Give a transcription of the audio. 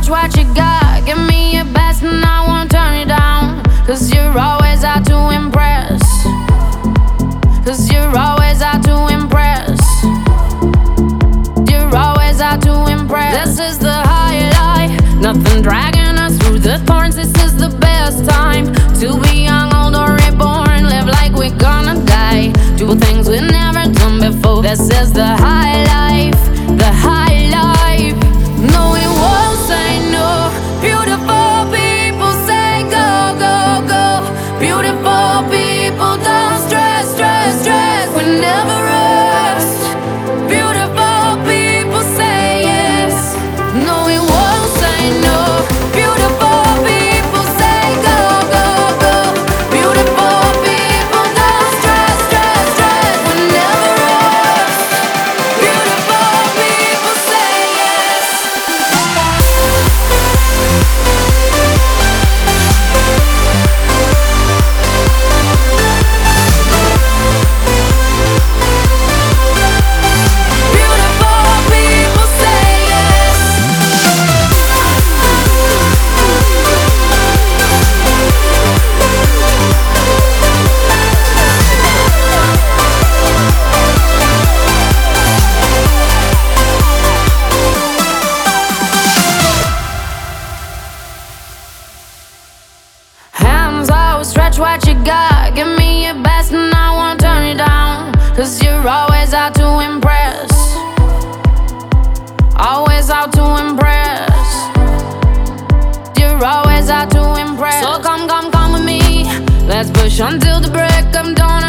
stretch what you got. Give me your best and I won't turn it down. Cause you're always out to impress. Cause you're always out to impress. You're always out to impress. This is the highlight. Nothing dragging us through the thorns. This is the best time to be young, old or reborn. Live like we're gonna die. Do things we've never done before. This is the high life. The high life. No, it won't say no. Beautiful people say go, go, go. Beautiful people don't stress, stress, stress. We never rest. Beautiful people say yes. No, it won't say no. Beautiful people say go, go, go. Beautiful people don't stress, stress, stress. We never rest. Beautiful people say yes. Beautiful people say yes. Hands out, stretch what you got. Give me your best and I won't turn it down. Cause you're always out to impress. Always out to impress. You're always out to impress. So come, come, come with me. Let's push until the break of dawn.